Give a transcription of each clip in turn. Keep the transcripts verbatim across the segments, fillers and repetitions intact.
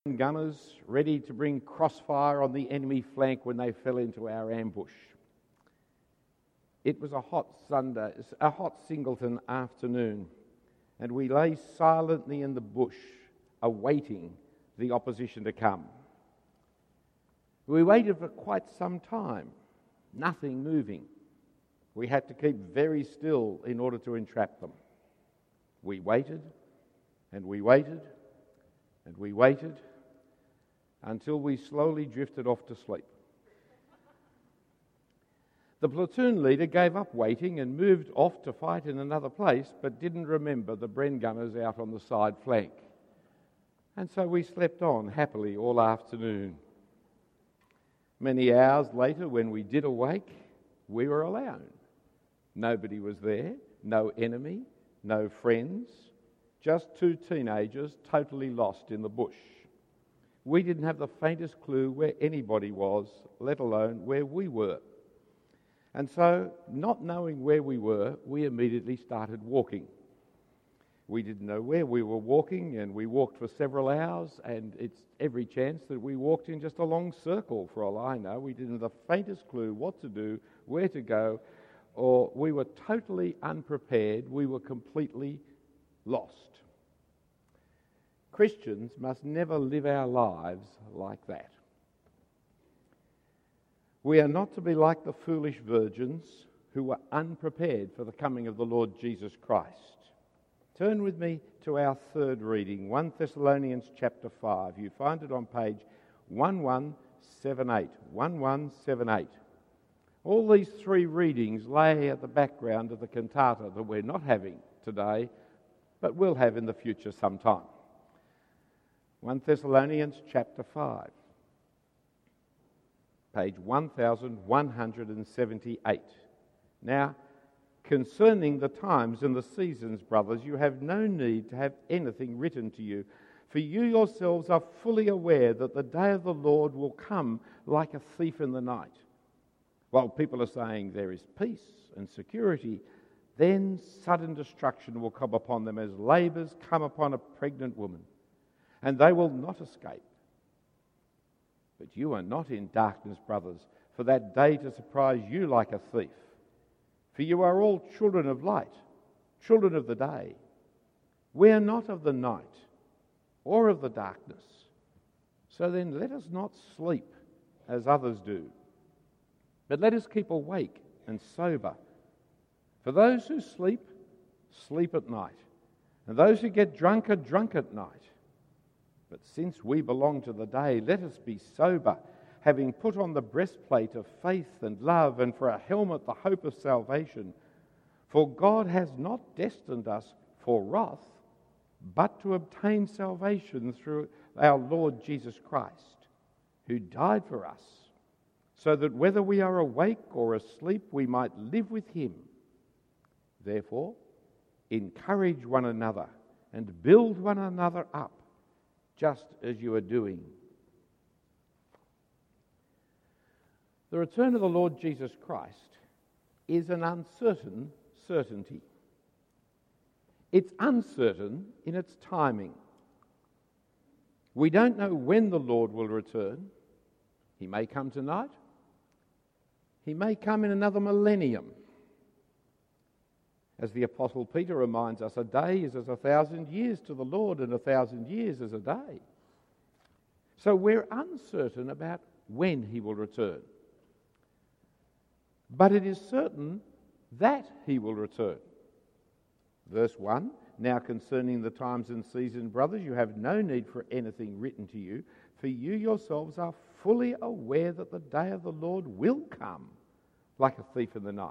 gunners ready to bring crossfire on the enemy flank when they fell into our ambush. It was a hot Sunday, a hot Singleton afternoon, and we lay silently in the bush, awaiting the opposition to come. We waited for quite some time, nothing moving. We had to keep very still in order to entrap them. We waited, and we waited, and we waited, until we slowly drifted off to sleep. The platoon leader gave up waiting and moved off to fight in another place, but didn't remember the Bren gunners out on the side flank. And so we slept on happily all afternoon. Many hours later, when we did awake, we were alone. Nobody was there, no enemy, no friends, just two teenagers totally lost in the bush. We didn't have the faintest clue where anybody was, let alone where we were. And so, not knowing where we were, we immediately started walking. We didn't know where we were walking, and we walked for several hours, and it's every chance that we walked in just a long circle for all I know. We didn't have the faintest clue what to do, where to go, or we were totally unprepared. We were completely lost. Christians must never live our lives like that. We are not to be like the foolish virgins who were unprepared for the coming of the Lord Jesus Christ. Turn with me to our third reading, First Thessalonians chapter five. You find it on page eleven seventy-eight. eleven seventy-eight. All these three readings lay at the background of the cantata that we're not having today, but will have in the future sometime. First Thessalonians chapter five. Page eleven seventy-eight. Now, concerning the times and the seasons, brothers, you have no need to have anything written to you, for you yourselves are fully aware that the day of the Lord will come like a thief in the night. While people are saying there is peace and security, then sudden destruction will come upon them as labours come upon a pregnant woman, and they will not escape. But you are not in darkness, brothers, for that day to surprise you like a thief. For you are all children of light, children of the day. We are not of the night or of the darkness. So then let us not sleep as others do, but let us keep awake and sober. For those who sleep, sleep at night, and those who get drunk are drunk at night. But since we belong to the day, let us be sober, having put on the breastplate of faith and love, and for a helmet the hope of salvation. For God has not destined us for wrath, but to obtain salvation through our Lord Jesus Christ, who died for us, so that whether we are awake or asleep, we might live with him. Therefore, encourage one another and build one another up, just as you are doing. The return of the Lord Jesus Christ is an uncertain certainty. It's uncertain in its timing. We don't know when the Lord will return. He may come tonight. He may come in another millennium. As the Apostle Peter reminds us, a day is as a thousand years to the Lord, and a thousand years as a day. So we're uncertain about when he will return. But it is certain that he will return. Verse one, now concerning the times and seasons, brothers, you have no need for anything written to you, for you yourselves are fully aware that the day of the Lord will come like a thief in the night.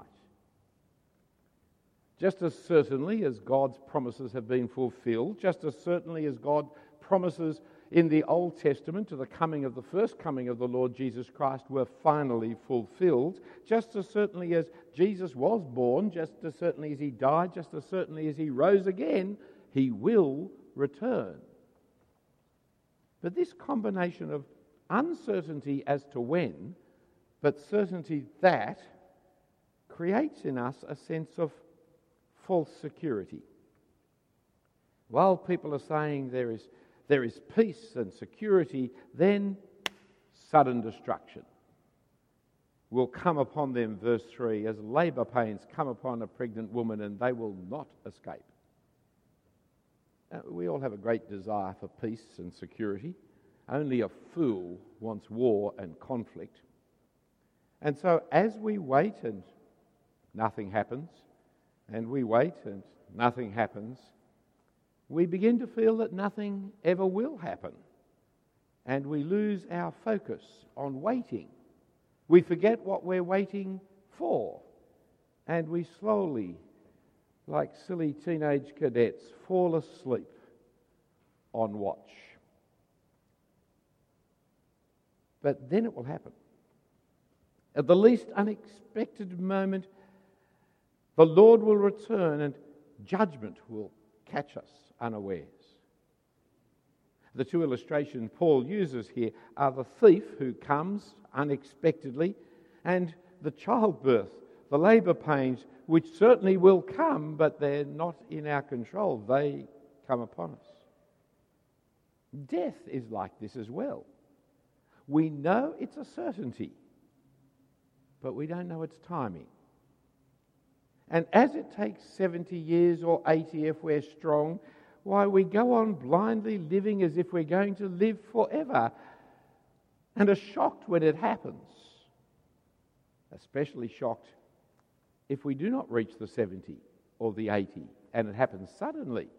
Just as certainly as God's promises have been fulfilled, just as certainly as God promises in the Old Testament to the coming of the first coming of the Lord Jesus Christ were finally fulfilled, just as certainly as Jesus was born, just as certainly as he died, just as certainly as he rose again, he will return. But this combination of uncertainty as to when, but certainty that, creates in us a sense of false security. While people are saying there is there is peace and security, then sudden destruction will come upon them, verse three, as labour pains come upon a pregnant woman, and they will not escape. Now, we all have a great desire for peace and security. Only a fool wants war and conflict. And so as we wait and nothing happens, and we wait and nothing happens, we begin to feel that nothing ever will happen. And we lose our focus on waiting. We forget what we're waiting for. And we slowly, like silly teenage cadets, fall asleep on watch. But then it will happen. At the least unexpected moment, the Lord will return and judgment will catch us unawares. The two illustrations Paul uses here are the thief who comes unexpectedly and the childbirth, the labour pains, which certainly will come, but they're not in our control. They come upon us. Death is like this as well. We know it's a certainty, but we don't know its timing. And as it takes seventy years or eighty if we're strong, why, we go on blindly living as if we're going to live forever and are shocked when it happens. Especially shocked if we do not reach the seventy or the eighty and it happens suddenly.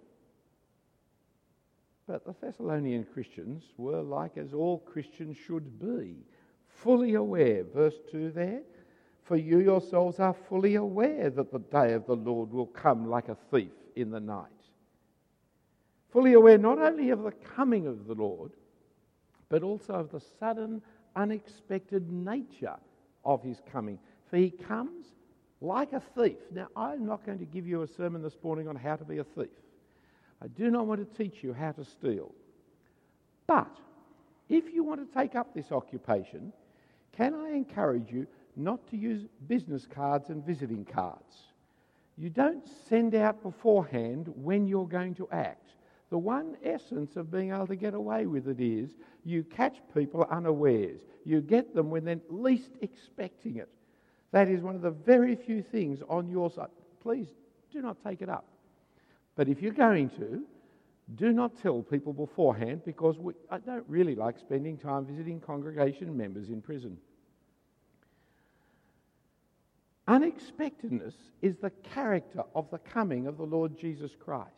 But the Thessalonian Christians were like as all Christians should be, fully aware, verse two there, for you yourselves are fully aware that the day of the Lord will come like a thief in the night. Fully aware not only of the coming of the Lord, but also of the sudden, unexpected nature of his coming. For he comes like a thief. Now, I'm not going to give you a sermon this morning on how to be a thief. I do not want to teach you how to steal. But if you want to take up this occupation, can I encourage you not to use business cards and visiting cards? You don't send out beforehand when you're going to act. The one essence of being able to get away with it is you catch people unawares. You get them when they're least expecting it. That is one of the very few things on your side. Please do not take it up. But if you're going to, do not tell people beforehand, because we, I don't really like spending time visiting congregation members in prison. Unexpectedness is the character of the coming of the Lord Jesus Christ.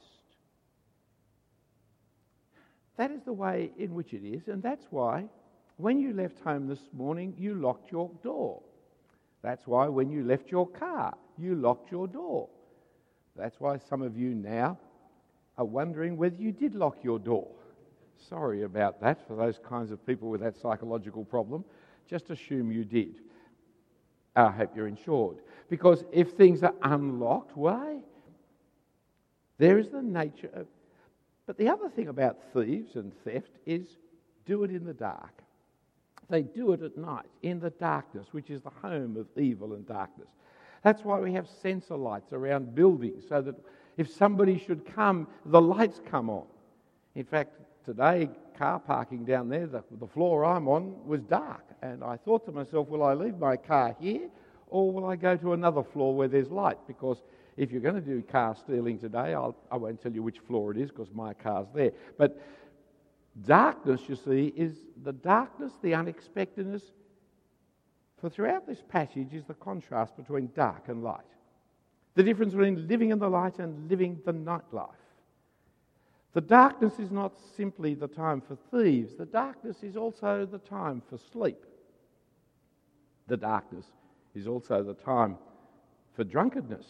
That is the way in which it is, and that's why when you left home this morning, you locked your door. That's why when you left your car, you locked your door. That's why some of you now are wondering whether you did lock your door. Sorry about that for those kinds of people with that psychological problem. Just assume you did. I hope you're insured. Because if things are unlocked, why? There is the nature of... But the other thing about thieves and theft is do it in the dark. They do it at night, in the darkness, which is the home of evil and darkness. That's why we have sensor lights around buildings, so that if somebody should come, the lights come on. In fact, today, car parking down there, the, the floor I'm on was dark. And I thought to myself, will I leave my car here, or will I go to another floor where there's light? Because if you're going to do car stealing today, I'll, I won't tell you which floor it is because my car's there. But darkness, you see, is the darkness, the unexpectedness. For throughout this passage is the contrast between dark and light. The difference between living in the light and living the night life. The darkness is not simply the time for thieves. The darkness is also the time for sleep. The darkness is also the time for drunkenness.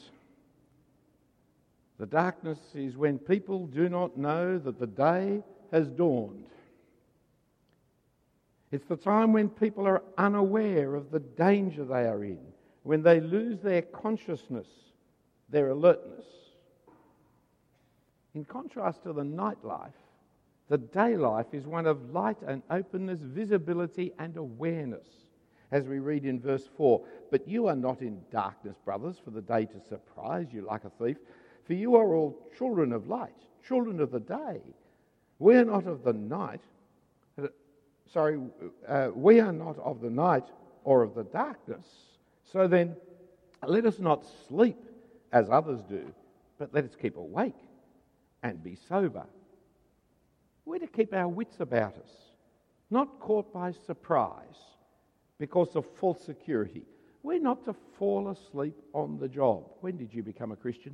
The darkness is when people do not know that the day has dawned. It's the time when people are unaware of the danger they are in, when they lose their consciousness, their alertness. In contrast to the nightlife, the day life is one of light and openness, visibility and awareness, as we read in verse four. But you are not in darkness, brothers, for the day to surprise you like a thief, for you are all children of light, children of the day. We are not of the night. Sorry, uh, we are not of the night or of the darkness. So then, let us not sleep as others do, but let us keep awake and be sober. We're to keep our wits about us, not caught by surprise because of false security. We're not to fall asleep on the job. When did you become a Christian?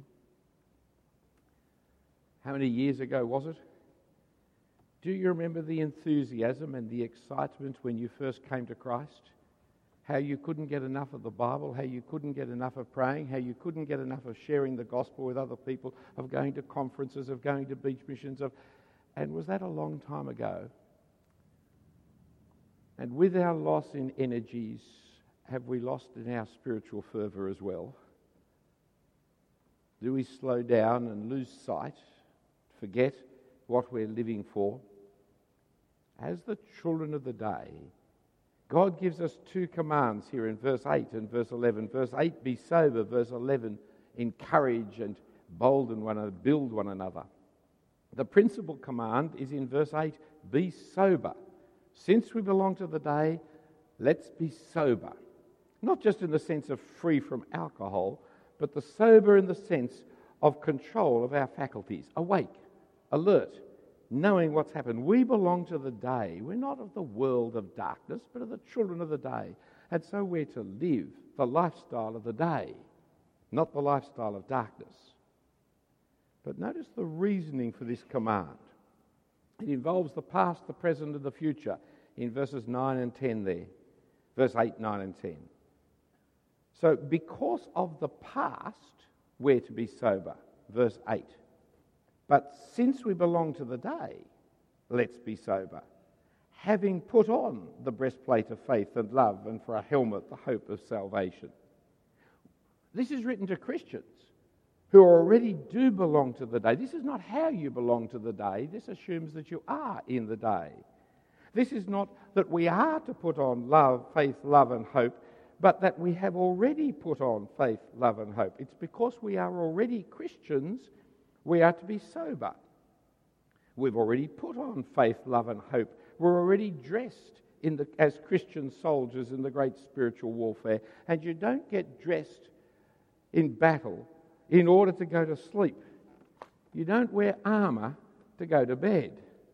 How many years ago was it? Do you remember the enthusiasm and the excitement when you first came to Christ? How you couldn't get enough of the Bible, how you couldn't get enough of praying, how you couldn't get enough of sharing the gospel with other people, of going to conferences, of going to beach missions, of, and was that a long time ago? And with our loss in energies, have we lost in our spiritual fervour as well? Do we slow down and lose sight, forget what we're living for? As the children of the day, God gives us two commands here in verse eight and verse eleven. Verse eight, be sober. Verse eleven, encourage and bolden one another, build one another. The principal command is in verse eight, be sober. Since we belong to the day, let's be sober. Not just in the sense of free from alcohol, but the sober in the sense of control of our faculties, awake, alert, knowing what's happened. We belong to the day. We're not of the world of darkness, but of the children of the day. And so we're to live the lifestyle of the day, not the lifestyle of darkness. But notice the reasoning for this command. It involves the past, the present, and the future in verses nine and ten there. Verse eight, nine, and ten. So because of the past, we're to be sober. Verse eight. But since we belong to the day, let's be sober, having put on the breastplate of faith and love, and for a helmet, the hope of salvation. This is written to Christians who already do belong to the day. This is not how you belong to the day. This assumes that you are in the day. This is not that we are to put on love, faith, love, and hope, but that we have already put on faith, love, and hope. It's because we are already Christians, we are to be sober. We've already put on faith, love, and hope. We're already dressed in the, as Christian soldiers in the great spiritual warfare. And you don't get dressed in battle in order to go to sleep. You don't wear armour to go to bed.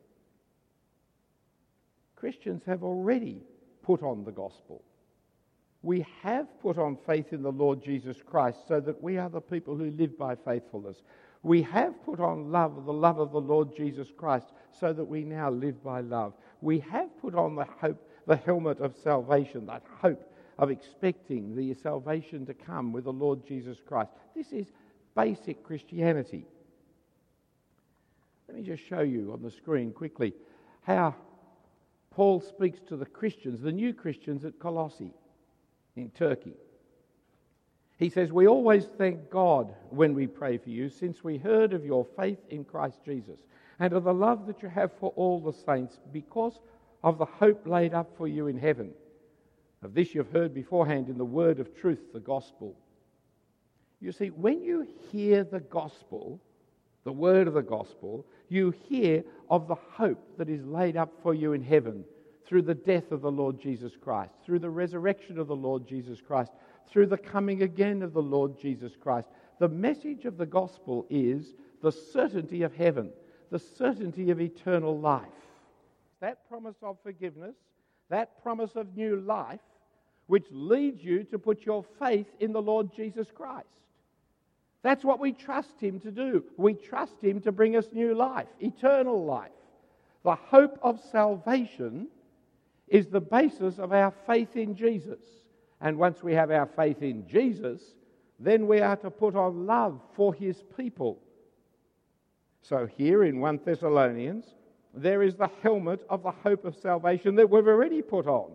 Christians have already put on the gospel. We have put on faith in the Lord Jesus Christ so that we are the people who live by faithfulness. We have put on love, the love of the Lord Jesus Christ, so that we now live by love. We have put on the hope, the helmet of salvation, that hope of expecting the salvation to come with the Lord Jesus Christ. This is basic Christianity. Let me just show you on the screen quickly how Paul speaks to the Christians, the new Christians at Colossae in Turkey. He says, we always thank God when we pray for you, since we heard of your faith in Christ Jesus and of the love that you have for all the saints, because of the hope laid up for you in heaven. Of this you've heard beforehand in the word of truth, the gospel. You see, when you hear the gospel, the word of the gospel, you hear of the hope that is laid up for you in heaven through the death of the Lord Jesus Christ, through the resurrection of the Lord Jesus Christ, through the coming again of the Lord Jesus Christ. The message of the gospel is the certainty of heaven, the certainty of eternal life. That promise of forgiveness, that promise of new life, which leads you to put your faith in the Lord Jesus Christ. That's what we trust Him to do. We trust Him to bring us new life, eternal life. The hope of salvation is the basis of our faith in Jesus. And once we have our faith in Jesus, then we are to put on love for His people. So here in First Thessalonians, there is the helmet of the hope of salvation that we've already put on,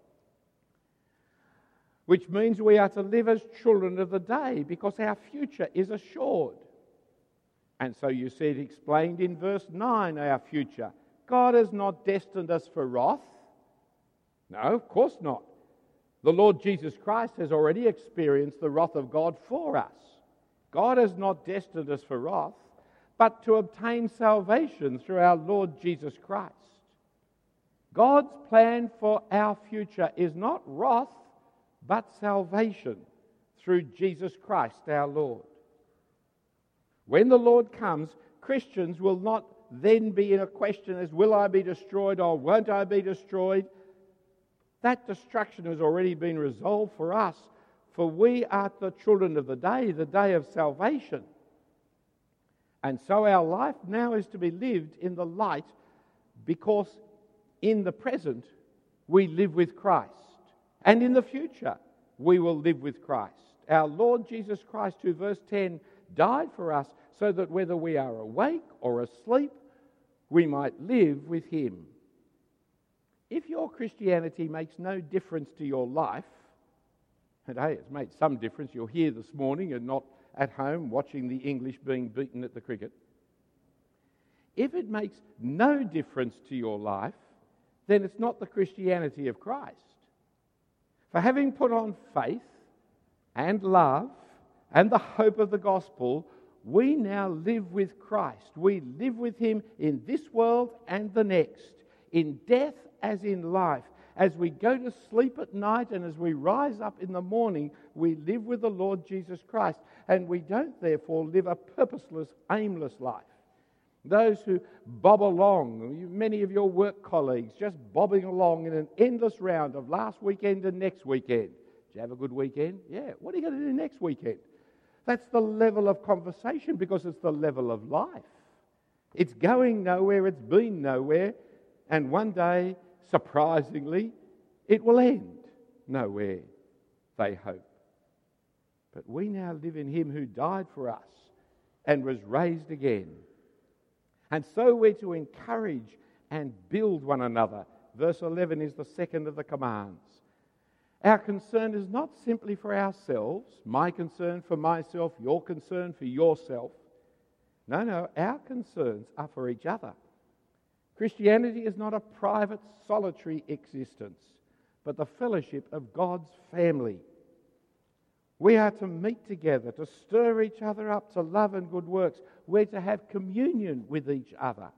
which means we are to live as children of the day because our future is assured. And so you see it explained in verse nine, our future. God has not destined us for wrath. No, of course not. The Lord Jesus Christ has already experienced the wrath of God for us. God has not destined us for wrath, but to obtain salvation through our Lord Jesus Christ. God's plan for our future is not wrath, but salvation through Jesus Christ our Lord. When the Lord comes, Christians will not then be in a question as, will I be destroyed or won't I be destroyed? That destruction has already been resolved for us, for we are the children of the day, the day of salvation. And so our life now is to be lived in the light, because in the present we live with Christ, and in the future we will live with Christ. Our Lord Jesus Christ, who, verse ten, died for us so that whether we are awake or asleep, we might live with him. If your Christianity makes no difference to your life, and hey, it's made some difference, you're here this morning and not at home watching the English being beaten at the cricket. If it makes no difference to your life, then it's not the Christianity of Christ. For having put on faith and love and the hope of the gospel, we now live with Christ. We live with him in this world and the next, in death as in life. As we go to sleep at night and as we rise up in the morning, we live with the Lord Jesus Christ. And we don't therefore live a purposeless, aimless life. Those who bob along, many of your work colleagues just bobbing along in an endless round of last weekend and next weekend. Did you have a good weekend? Yeah. What are you going to do next weekend? That's the level of conversation, because it's the level of life. It's going nowhere, it's been nowhere, and one day, surprisingly, it will end nowhere, they hope. But we now live in him who died for us and was raised again. And so we're to encourage and build one another. Verse eleven is the second of the commands. Our concern is not simply for ourselves, my concern for myself, your concern for yourself. No, no, our concerns are for each other. Christianity is not a private, solitary existence, but the fellowship of God's family. We are to meet together, to stir each other up to love and good works. We're to have communion with each other.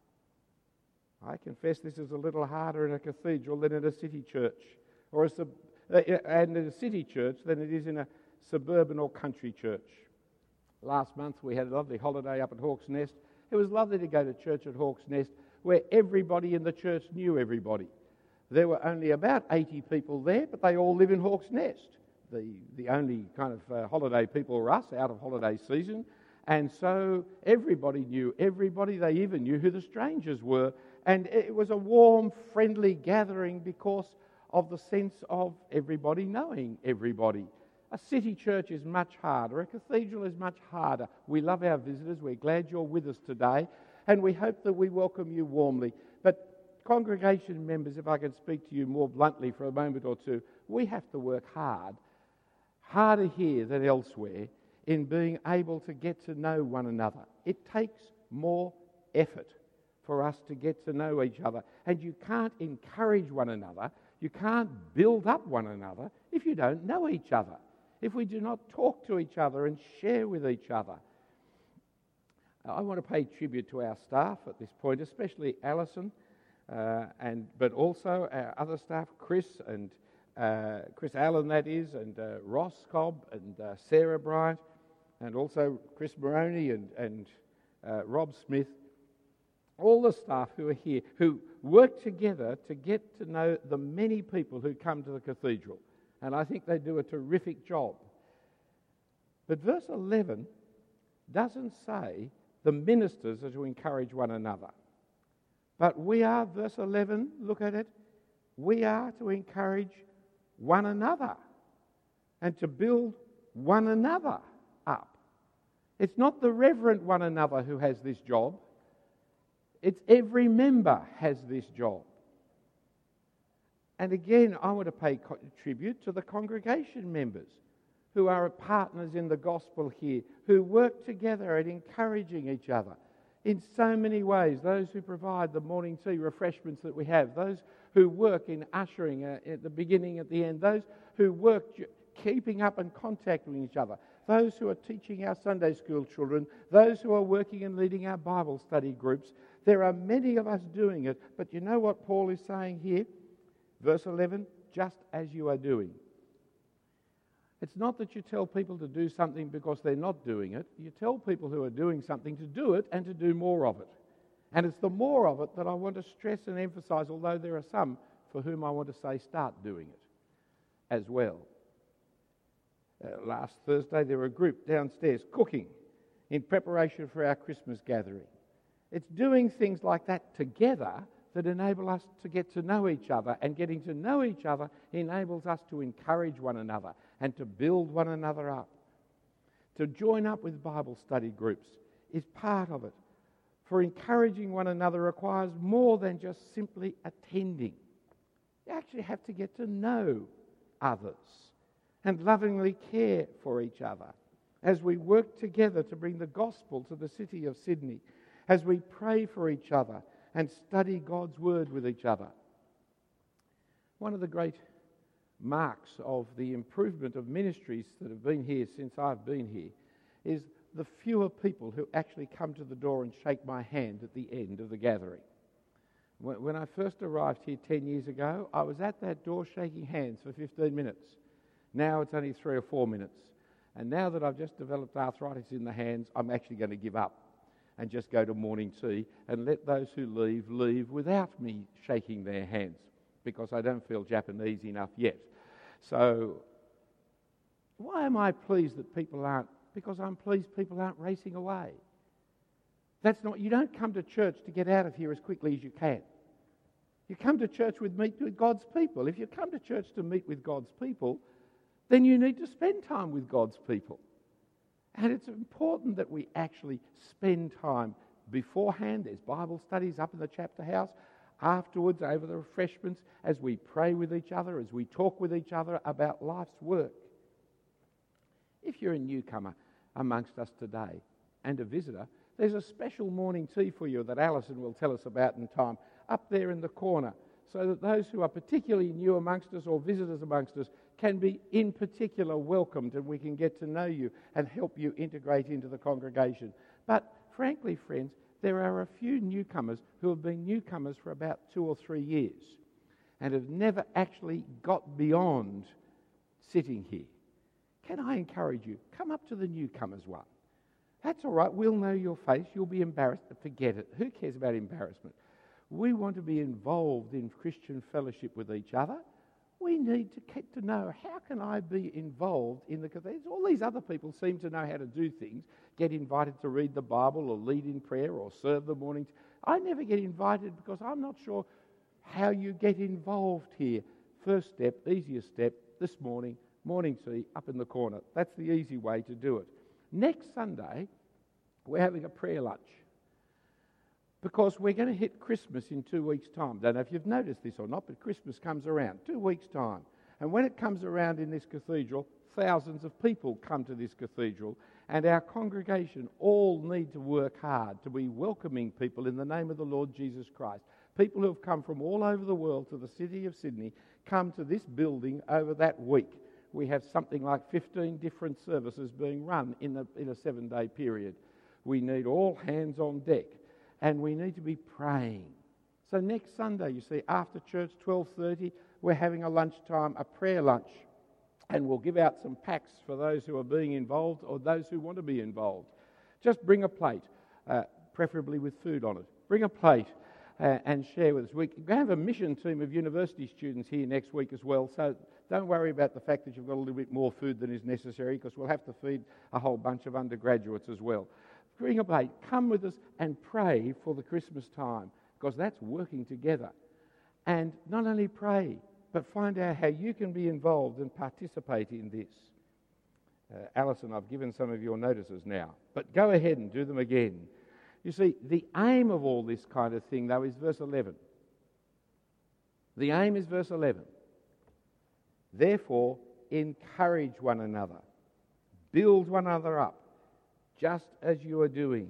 I confess this is a little harder in a cathedral than in a city church, or a sub- and in a city church than it is in a suburban or country church. Last month we had a lovely holiday up at Hawk's Nest. It was lovely to go to church at Hawk's Nest, where everybody in the church knew everybody. There were only about eighty people there, but they all live in Hawk's Nest. The, the only kind of uh, holiday people were us, out of holiday season. And so everybody knew everybody. They even knew who the strangers were. And it was a warm, friendly gathering because of the sense of everybody knowing everybody. A city church is much harder. A cathedral is much harder. We love our visitors. We're glad you're with us today. And we hope that we welcome you warmly. But congregation members, if I can speak to you more bluntly for a moment or two, we have to work hard, harder here than elsewhere, in being able to get to know one another. It takes more effort for us to get to know each other. And you can't encourage one another, you can't build up one another if you don't know each other, if we do not talk to each other and share with each other. I want to pay tribute to our staff at this point, especially Alison, uh, and but also our other staff, Chris and uh, Chris Allen, that is, and uh, Ross Cobb and uh, Sarah Bryant, and also Chris Moroney and, and uh, Rob Smith. All the staff who are here, who work together to get to know the many people who come to the cathedral. And I think they do a terrific job. But verse eleven doesn't say the ministers are to encourage one another. But we are, verse eleven, look at it, we are to encourage one another and to build one another up. It's not the reverend one another who has this job. It's every member has this job. And again, I want to pay tribute to the congregation members who are partners in the gospel here, who work together at encouraging each other in so many ways. Those who provide the morning tea refreshments that we have, those who work in ushering uh, at the beginning, at the end, those who work keeping up and contacting each other, those who are teaching our Sunday school children, those who are working and leading our Bible study groups. There are many of us doing it, but you know what Paul is saying here? Verse eleven, just as you are doing. It's not that you tell people to do something because they're not doing it. You tell people who are doing something to do it and to do more of it. And it's the more of it that I want to stress and emphasise, although there are some for whom I want to say start doing it as well. Uh, last Thursday there were a group downstairs cooking in preparation for our Christmas gathering. It's doing things like that together that enable us to get to know each other, and getting to know each other enables us to encourage one another and to build one another up. To join up with Bible study groups is part of it. For encouraging one another requires more than just simply attending. You actually have to get to know others and lovingly care for each other as we work together to bring the gospel to the city of Sydney, as we pray for each other and study God's word with each other. One of the great marks of the improvement of ministries that have been here since I've been here is the fewer people who actually come to the door and shake my hand at the end of the gathering. When I first arrived here ten years ago, I was at that door shaking hands for fifteen minutes. Now it's only three or four minutes. And now that I've just developed arthritis in the hands, I'm actually going to give up and just go to morning tea and let those who leave, leave without me shaking their hands, because I don't feel Japanese enough yet. So why am I pleased that people aren't? Because I'm pleased people aren't racing away. That's not, you don't come to church to get out of here as quickly as you can. You come to church with meet with God's people. If you come to church to meet with God's people, then you need to spend time with God's people. And it's important that we actually spend time beforehand. There's Bible studies up in the chapter house. Afterwards, over the refreshments, as we pray with each other, as we talk with each other about life's work. If you're a newcomer amongst us today and a visitor, there's a special morning tea for you that Alison will tell us about in time, up there in the corner, so that those who are particularly new amongst us or visitors amongst us can be in particular welcomed, and we can get to know you and help you integrate into the congregation. But frankly, friends, there are a few newcomers who have been newcomers for about two or three years and have never actually got beyond sitting here. Can I encourage you? Come up to the newcomers one. That's all right. We'll know your face. You'll be embarrassed. Forget it. Who cares about embarrassment? We want to be involved in Christian fellowship with each other. We need to get to know, how can I be involved in the cathedral? All these other people seem to know how to do things, get invited to read the Bible or lead in prayer or serve the morning. I never get invited because I'm not sure how you get involved here. First step, easiest step, this morning, morning tea up in the corner. That's the easy way to do it. Next Sunday, we're having a prayer lunch, because we're going to hit Christmas in two weeks' time. Don't know if you've noticed this or not, but Christmas comes around, two weeks' time. And when it comes around in this cathedral, thousands of people come to this cathedral, and our congregation all need to work hard to be welcoming people in the name of the Lord Jesus Christ. People who have come from all over the world to the city of Sydney come to this building over that week. We have something like fifteen different services being run in, the, in a seven-day period. We need all hands on deck. And we need to be praying. So next Sunday, you see, after church, twelve thirty, we're having a lunchtime, a prayer lunch. And we'll give out some packs for those who are being involved or those who want to be involved. Just bring a plate, uh, preferably with food on it. Bring a plate uh, and share with us. We're going to have a mission team of university students here next week as well. So don't worry about the fact that you've got a little bit more food than is necessary, because we'll have to feed a whole bunch of undergraduates as well. Bring a plate, come with us and pray for the Christmas time, because that's working together. And not only pray, but find out how you can be involved and participate in this. Uh, Alison, I've given some of your notices now, but go ahead and do them again. You see, the aim of all this kind of thing, though, is verse eleven. The aim is verse eleven. Therefore, encourage one another, build one another up, just as you are doing.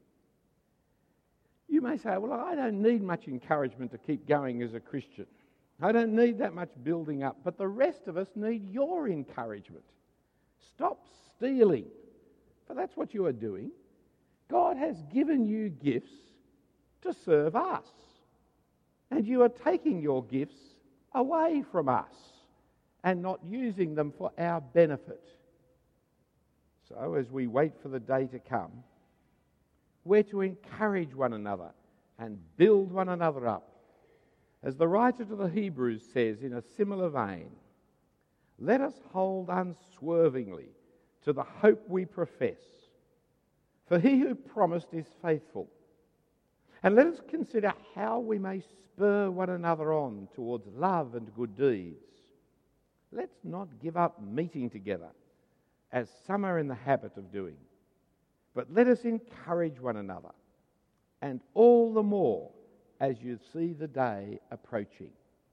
You may say, well, I don't need much encouragement to keep going as a Christian. I don't need that much building up, but the rest of us need your encouragement. Stop stealing, for that's what you are doing. God has given you gifts to serve us, and you are taking your gifts away from us and not using them for our benefit. So as we wait for the day to come, we're to encourage one another and build one another up. As the writer to the Hebrews says in a similar vein, let us hold unswervingly to the hope we profess. For he who promised is faithful. And let us consider how we may spur one another on towards love and good deeds. Let's not give up meeting together, as some are in the habit of doing, but let us encourage one another, and all the more as you see the day approaching.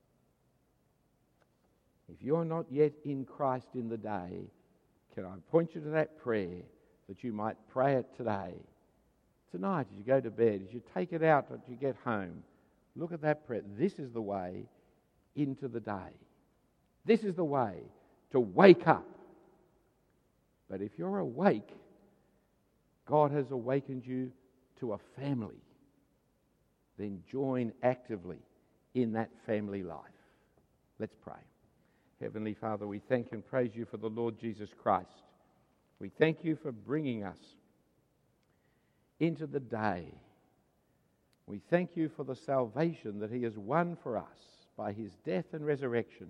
If you're not yet in Christ in the day, can I point you to that prayer that you might pray it today? Tonight, as you go to bed, as you take it out, as you get home, look at that prayer. This is the way into the day. This is the way to wake up. But if you're awake, God has awakened you to a family. Then join actively in that family life. Let's pray. Heavenly Father, we thank and praise you for the Lord Jesus Christ. We thank you for bringing us into the day. We thank you for the salvation that he has won for us by his death and resurrection.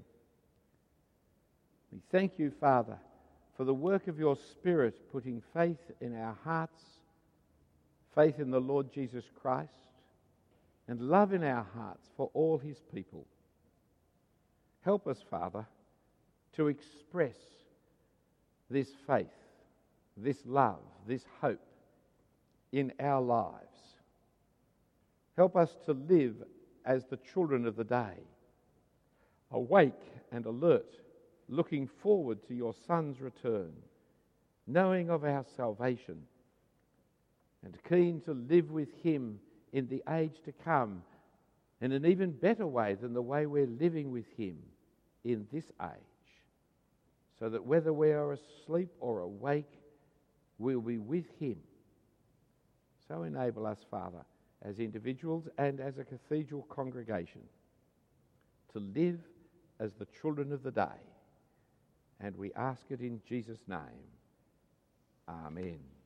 We thank you, Father, for the work of your Spirit putting faith in our hearts, faith in the Lord Jesus Christ, and love in our hearts for all his people. Help us, Father, to express this faith, this love, this hope in our lives. Help us to live as the children of the day, awake and alert, looking forward to your Son's return, knowing of our salvation, and keen to live with him in the age to come in an even better way than the way we're living with him in this age, so that whether we are asleep or awake, we'll be with him. So enable us, Father, as individuals and as a cathedral congregation, to live as the children of the day. And we ask it in Jesus' name. Amen.